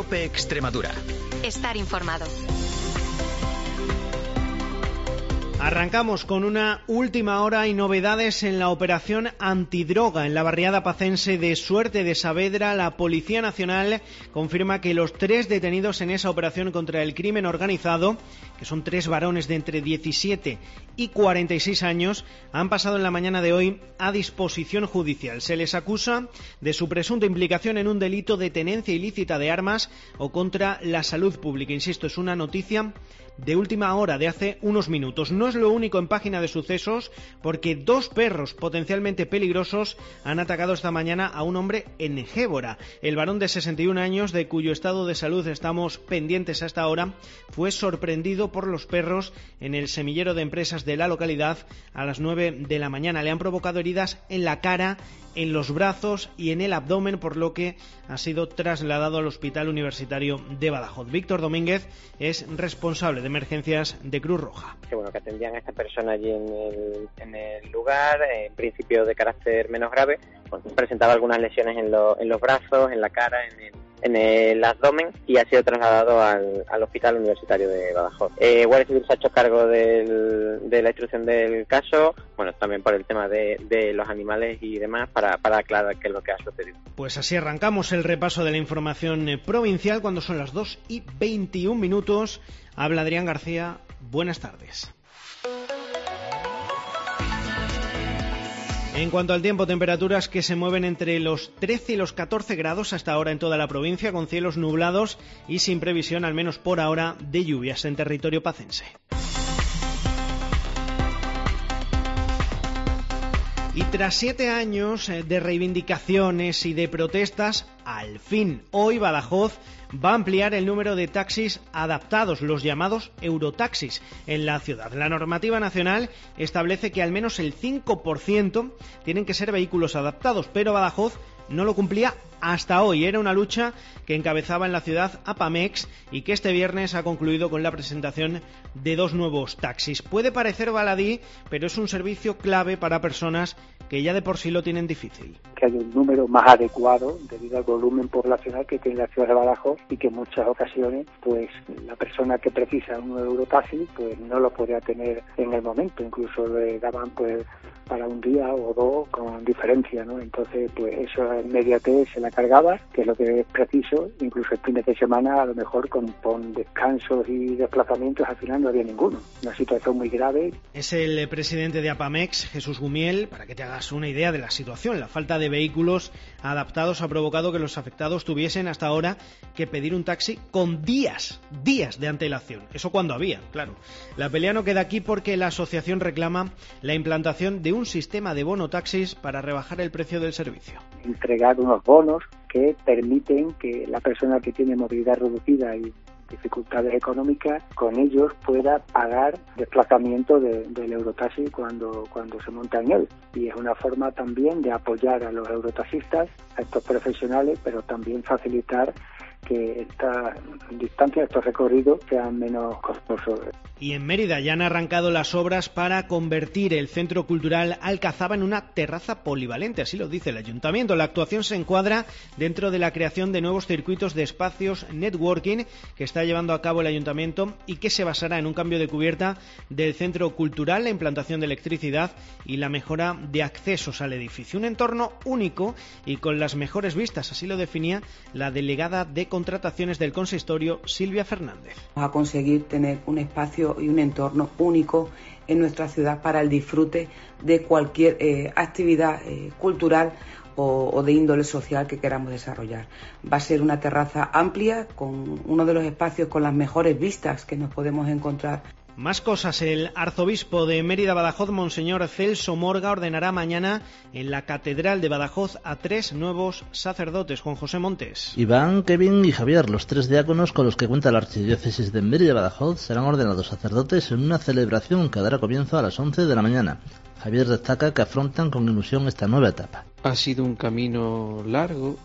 COPE Extremadura. Estar informado. Arrancamos con una última hora y novedades en la operación antidroga en la barriada pacense de Suerte de Saavedra. La Policía Nacional confirma que los 3 detenidos en esa operación contra el crimen organizado, que son 3 varones de entre 17 y 46 años, han pasado en la mañana de hoy a disposición judicial. Se les acusa de su presunta implicación en un delito de tenencia ilícita de armas o contra la salud pública. Insisto, es una noticia de última hora, de hace unos minutos. No es lo único en página de sucesos, porque 2 perros potencialmente peligrosos han atacado esta mañana a un hombre en Gébora. El varón de 61 años, de cuyo estado de salud estamos pendientes hasta ahora, fue sorprendido por los perros en el semillero de empresas de la localidad a las 9 de la mañana. Le han provocado heridas en la cara, en los brazos y en el abdomen, por lo que ha sido trasladado al Hospital Universitario de Badajoz. Víctor Domínguez es responsable de emergencias de Cruz Roja. Que atendían a esta persona allí en el lugar, en principio de carácter menos grave. Presentaba algunas lesiones en los brazos, en la cara, en el abdomen, y ha sido trasladado al Hospital Universitario de Badajoz. Guardia Civil se ha hecho cargo de la instrucción del caso, también por el tema de los animales y demás, para aclarar qué es lo que ha sucedido. Pues así arrancamos el repaso de la información provincial cuando son las 2:21. Habla Adrián García. Buenas tardes. En cuanto al tiempo, temperaturas que se mueven entre los 13 y los 14 grados hasta ahora en toda la provincia, con cielos nublados y sin previsión, al menos por ahora, de lluvias en territorio pacense. Y tras 7 años de reivindicaciones y de protestas, al fin, hoy Badajoz va a ampliar el número de taxis adaptados, los llamados eurotaxis, en la ciudad. La normativa nacional establece que al menos el 5% tienen que ser vehículos adaptados, pero Badajoz no lo cumplía hasta hoy. Era una lucha que encabezaba en la ciudad APAMEX y que este viernes ha concluido con la presentación de 2 nuevos taxis. Puede parecer baladí, pero es un servicio clave para personas que ya de por sí lo tienen difícil. Que haya un número más adecuado debido al volumen poblacional que tiene la ciudad de Badajoz, y que en muchas ocasiones pues la persona que precisa un eurotaxi pues no lo podía tener en el momento, incluso le daban pues para un día o 2 con diferencia, ¿no? Entonces pues eso inmediatez se la cargaba, que es lo que es preciso. Incluso el fin de semana a lo mejor con descansos y desplazamientos al final no había ninguno. Una situación muy grave. Es el presidente de APAMEX, Jesús Gumiel. Para que te hagas una idea de la situación, la falta de vehículos adaptados ha provocado que los afectados tuviesen hasta ahora que pedir un taxi con días de antelación. Eso cuando había, claro. La pelea no queda aquí, porque la asociación reclama la implantación de un sistema de bono taxis para rebajar el precio del servicio. Entregar unos bonos que permiten que la persona que tiene movilidad reducida y dificultades económicas, con ellos pueda pagar desplazamiento del eurotaxi cuando se monta en él. Y es una forma también de apoyar a los eurotaxistas, a estos profesionales, pero también facilitar que estas distancias, estos recorridos sean menos costosos. Y en Mérida ya han arrancado las obras para convertir el Centro Cultural Alcazaba en una terraza polivalente, así lo dice el Ayuntamiento. La actuación se encuadra dentro de la creación de nuevos circuitos de espacios networking que está llevando a cabo el Ayuntamiento, y que se basará en un cambio de cubierta del Centro Cultural, la implantación de electricidad y la mejora de accesos al edificio. Un entorno único y con las mejores vistas, así lo definía la delegada de contrataciones del consistorio, Silvia Fernández. Vamos a conseguir tener un espacio y un entorno único en nuestra ciudad para el disfrute de cualquier actividad cultural o de índole social que queramos desarrollar. Va a ser una terraza amplia con uno de los espacios con las mejores vistas que nos podemos encontrar. Más cosas. El arzobispo de Mérida Badajoz, Monseñor Celso Morga, ordenará mañana en la Catedral de Badajoz a 3 nuevos sacerdotes. Juan José Montes. Iván, Kevin y Javier, los 3 diáconos con los que cuenta la Archidiócesis de Mérida Badajoz, serán ordenados sacerdotes en una celebración que dará comienzo a las 11 de la mañana. Javier destaca que afrontan con ilusión esta nueva etapa. Ha sido un camino largo,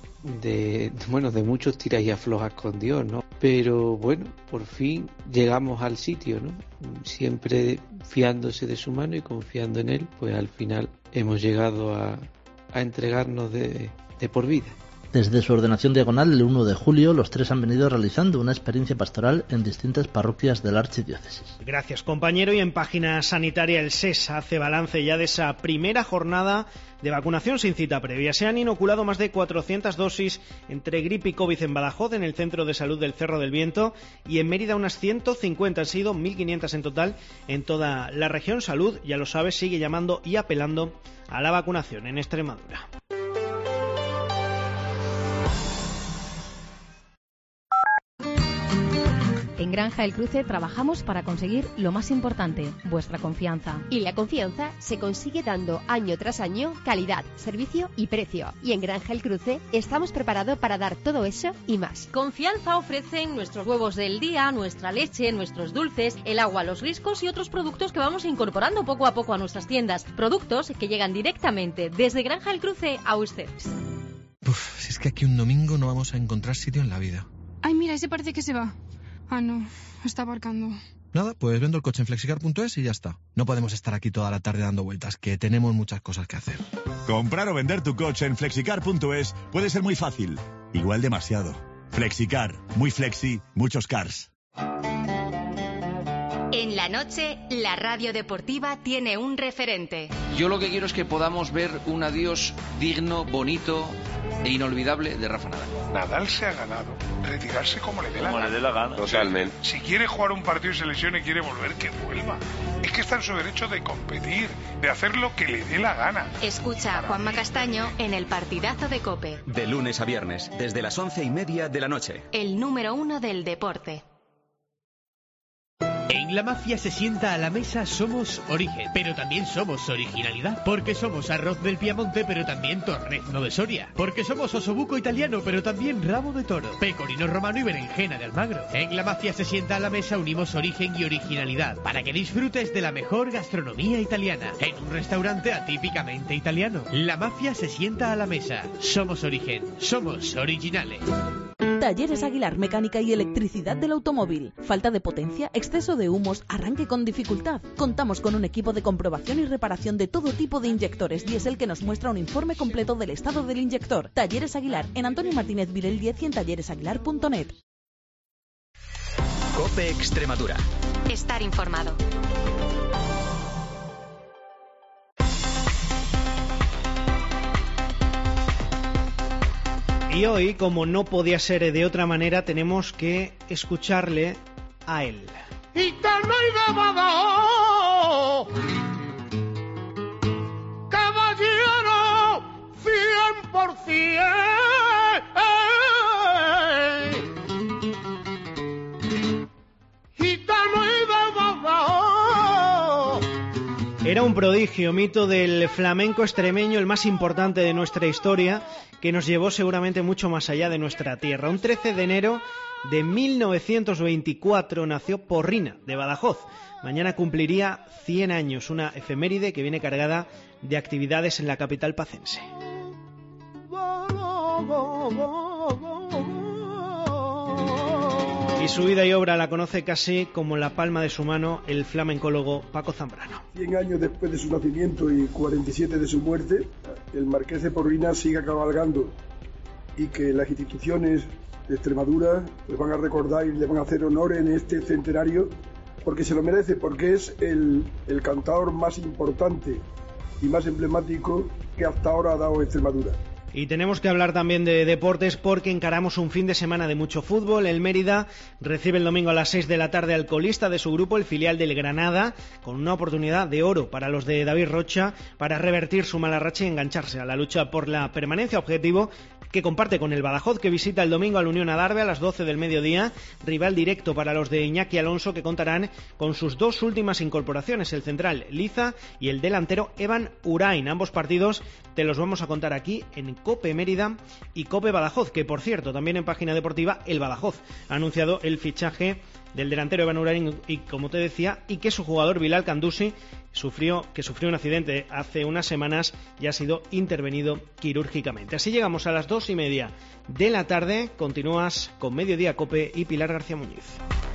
de muchos tiras y aflojas con Dios, ¿no? Pero bueno, por fin llegamos al sitio, ¿no? Siempre fiándose de su mano y confiando en él, pues al final hemos llegado a entregarnos de por vida. Desde su ordenación diaconal el 1 de julio, los tres han venido realizando una experiencia pastoral en distintas parroquias de la archidiócesis. Gracias, compañero. Y en página sanitaria, el SES hace balance ya de esa primera jornada de vacunación sin cita previa. Se han inoculado más de 400 dosis entre gripe y COVID en Badajoz, en el Centro de Salud del Cerro del Viento, y en Mérida unas 150, han sido 1.500 en total en toda la región. Salud, ya lo sabes, sigue llamando y apelando a la vacunación en Extremadura. En Granja El Cruce trabajamos para conseguir lo más importante, vuestra confianza. Y la confianza se consigue dando año tras año calidad, servicio y precio. Y en Granja El Cruce estamos preparados para dar todo eso y más. Confianza ofrecen nuestros huevos del día, nuestra leche, nuestros dulces, el agua, los riscos y otros productos que vamos incorporando poco a poco a nuestras tiendas. Productos que llegan directamente desde Granja El Cruce a ustedes. Si es que aquí un domingo no vamos a encontrar sitio en la vida. Ay, mira, ese parece que se va. Ah, no, está aparcando. Nada, pues vendo el coche en flexicar.es y ya está. No podemos estar aquí toda la tarde dando vueltas, que tenemos muchas cosas que hacer. Comprar o vender tu coche en flexicar.es puede ser muy fácil, igual demasiado. Flexicar, muy flexi, muchos cars. En la noche, la radio deportiva tiene un referente. Yo lo que quiero es que podamos ver un adiós digno, bonito e inolvidable de Rafa Nadal. Nadal se ha ganado retirarse como le dé la gana. Totalmente. Si quiere jugar un partido y se lesiona y quiere volver, que vuelva. Es que está en su derecho de competir, de hacer lo que le dé la gana. Escucha a Juanma Castaño en el partidazo de COPE. De lunes a viernes, desde las 11:30 de la noche. El número 1 del deporte. En La Mafia se sienta a la mesa somos origen, pero también somos originalidad, porque somos arroz del Piamonte, pero también torrezno de Soria, porque somos osobuco italiano, pero también rabo de toro, pecorino romano y berenjena de Almagro. En La Mafia se sienta a la mesa unimos origen y originalidad, para que disfrutes de la mejor gastronomía italiana, en un restaurante atípicamente italiano. La Mafia se sienta a la mesa, somos origen, somos originales. Talleres Aguilar, mecánica y electricidad del automóvil. Falta de potencia, exceso de humos, arranque con dificultad. Contamos con un equipo de comprobación y reparación de todo tipo de inyectores diésel que nos muestra un informe completo del estado del inyector. Talleres Aguilar, en Antonio Martínez Virel 10 y en talleresaguilar.net. COPE Extremadura. Estar informado. Y hoy, como no podía ser de otra manera, tenemos que escucharle a él. Gitano y de Badajoz, caballero 100%. Gitano y de Badajoz. Era un prodigio, mito del flamenco extremeño, el más importante de nuestra historia, que nos llevó seguramente mucho más allá de nuestra tierra. Un 13 de enero de 1924 nació Porrina, de Badajoz. Mañana cumpliría 100 años, una efeméride que viene cargada de actividades en la capital pacense. Y su vida y obra la conoce casi como la palma de su mano el flamencólogo Paco Zambrano. 100 años después de su nacimiento y 47 de su muerte, el marqués de Porrina siga cabalgando y que las instituciones de Extremadura le van a recordar y le van a hacer honor en este centenario porque se lo merece, porque es el cantador más importante y más emblemático que hasta ahora ha dado Extremadura. Y tenemos que hablar también de deportes porque encaramos un fin de semana de mucho fútbol. El Mérida recibe el domingo a las 6 de la tarde al colista de su grupo, el filial del Granada, con una oportunidad de oro para los de David Rocha para revertir su mala racha y engancharse a la lucha por la permanencia, objetivo que comparte con el Badajoz, que visita el domingo al Unión Adarve a las 12 del mediodía, rival directo para los de Iñaki Alonso, que contarán con sus dos últimas incorporaciones, el central Liza y el delantero Evan Urain. Ambos partidos te los vamos a contar aquí en COPE Mérida y COPE Badajoz, que por cierto, también en página deportiva, el Badajoz ha anunciado el fichaje del delantero Evan Urain y, como te decía, y que su jugador Bilal Kandusi sufrió un accidente hace unas semanas y ha sido intervenido quirúrgicamente. Así llegamos a las 2:30 de la tarde. Continúas con Mediodía COPE y Pilar García Muñiz.